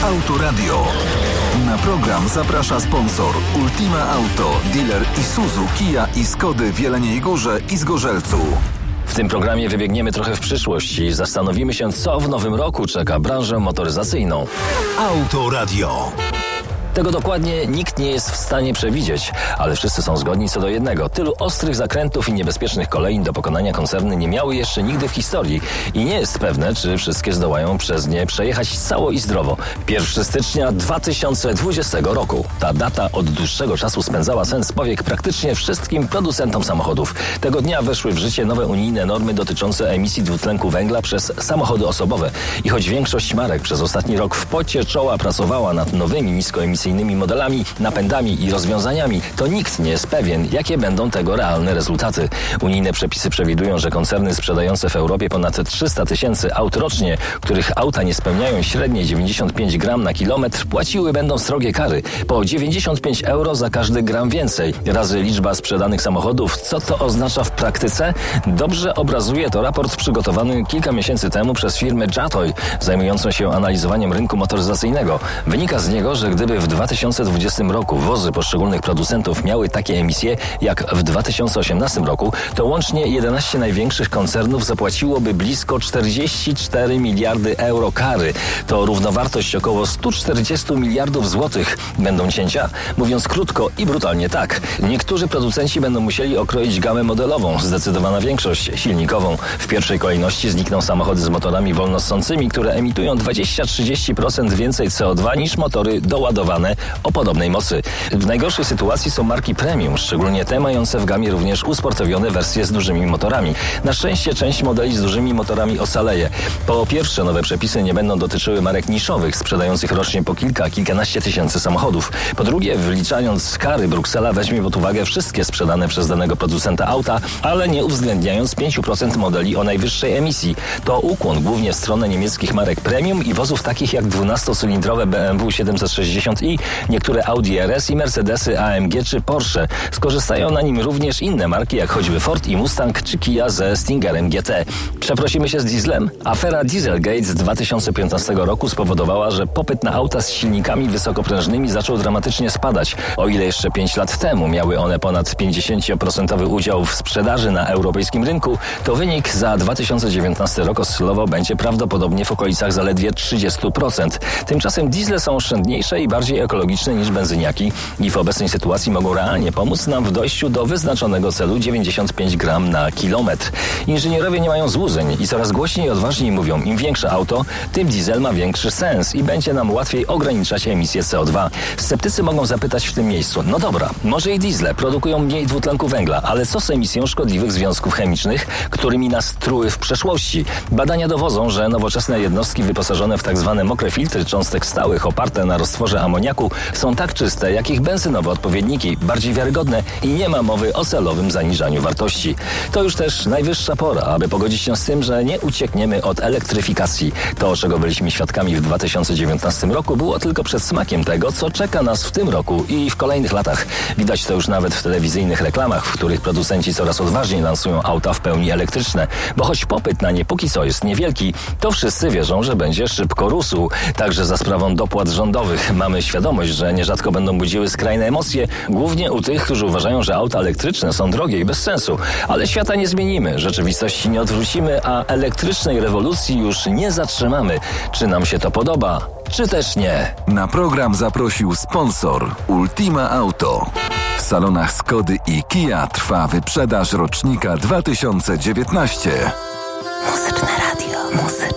Autoradio. Na program zaprasza sponsor Ultima Auto, dealer Isuzu, Kia i Skody w Jeleniej Górze i Zgorzelcu. W tym programie wybiegniemy trochę w przyszłość i zastanowimy się, co w nowym roku czeka branżę motoryzacyjną. Autoradio. Tego dokładnie nikt nie jest w stanie przewidzieć, ale wszyscy są zgodni co do jednego. Tylu ostrych zakrętów i niebezpiecznych kolejn do pokonania koncerny nie miały jeszcze nigdy w historii i nie jest pewne, czy wszystkie zdołają przez nie przejechać cało i zdrowo. 1 stycznia 2020 roku. Ta data od dłuższego czasu spędzała sens powiek praktycznie wszystkim producentom samochodów. Tego dnia weszły w życie nowe unijne normy dotyczące emisji dwutlenku węgla przez samochody osobowe. I choć większość marek przez ostatni rok w pocie czoła pracowała nad nowymi niskoemisyjnymi modelami, napędami i rozwiązaniami, to nikt nie jest pewien, jakie będą tego realne rezultaty. Unijne przepisy przewidują, że koncerny sprzedające w Europie ponad 300 000 aut rocznie, których auta nie spełniają średniej 95 gram na kilometr, płaciły będą srogie kary. Po 95 euro za każdy gram więcej. Razy liczba sprzedanych samochodów. Co to oznacza w praktyce? Dobrze obrazuje to raport przygotowany kilka miesięcy temu przez firmę Jatoy, zajmującą się analizowaniem rynku motoryzacyjnego. Wynika z niego, że gdyby w 2020 roku wozy poszczególnych producentów miały takie emisje jak w 2018 roku, to łącznie 11 największych koncernów zapłaciłoby blisko 44 miliardy euro kary. To równowartość około 140 miliardów złotych. Będą cięcia? Mówiąc krótko i brutalnie tak. Niektórzy producenci będą musieli okroić gamę modelową, zdecydowana większość silnikową. W pierwszej kolejności znikną samochody z motorami wolnossącymi, które emitują 20-30% więcej CO2 niż motory doładowane o podobnej mocy. W najgorszej sytuacji są marki premium, szczególnie te mające w gamie również usportowione wersje z dużymi motorami. Na szczęście część modeli z dużymi motorami ocaleje. Po pierwsze, nowe przepisy nie będą dotyczyły marek niszowych, sprzedających rocznie po kilkanaście tysięcy samochodów. Po drugie, wliczając kary, Bruksela weźmie pod uwagę wszystkie sprzedane przez danego producenta auta, ale nie uwzględniając 5% modeli o najwyższej emisji. To ukłon głównie w stronę niemieckich marek premium i wozów takich jak 12-cylindrowe BMW 760i, niektóre Audi RS i Mercedesy AMG czy Porsche. Skorzystają na nim również inne marki, jak choćby Ford i Mustang czy Kia ze Stingerem GT. Przeprosimy się z dieslem? Afera Dieselgate z 2015 roku spowodowała, że popyt na auta z silnikami wysokoprężnymi zaczął dramatycznie spadać. O ile jeszcze 5 lat temu miały one ponad 50% udział w sprzedaży na europejskim rynku, to wynik za 2019 rok oscylował będzie prawdopodobnie w okolicach zaledwie 30%. Tymczasem diesle są oszczędniejsze i bardziej ekologiczne niż benzyniaki i w obecnej sytuacji mogą realnie pomóc nam w dojściu do wyznaczonego celu 95 gram na kilometr. Inżynierowie nie mają złudzeń i coraz głośniej i odważniej mówią, im większe auto, tym diesel ma większy sens i będzie nam łatwiej ograniczać emisję CO2. Sceptycy mogą zapytać w tym miejscu, no dobra, może i diesle produkują mniej dwutlenku węgla, ale co z emisją szkodliwych związków chemicznych, którymi nas truły w przeszłości? Badania dowodzą, że nowoczesne jednostki wyposażone w tzw. mokre filtry cząstek stałych oparte na roztworze amoniaku są tak czyste, jak ich benzynowe odpowiedniki, bardziej wiarygodne i nie ma mowy o celowym zaniżaniu wartości. To już też najwyższa pora, aby pogodzić się z tym, że nie uciekniemy od elektryfikacji. To, czego byliśmy świadkami w 2019 roku, było tylko przedsmakiem tego, co czeka nas w tym roku i w kolejnych latach. Widać to już nawet w telewizyjnych reklamach, w których producenci coraz odważniej lansują auta w pełni elektryczne, bo choć popyt na nie póki co jest niewielki, to wszyscy wierzą, że będzie szybko rósł. Także za sprawą dopłat rządowych mamy świadomość, że nierzadko będą budziły skrajne emocje, głównie u tych, którzy uważają, że auta elektryczne są drogie i bez sensu. Ale świata nie zmienimy, rzeczywistości nie odwrócimy, a elektrycznej rewolucji już nie zatrzymamy. Czy nam się to podoba, czy też nie? Na program zaprosił sponsor Ultima Auto. W salonach Skody i Kia trwa wyprzedaż rocznika 2019. Muzyczne radio.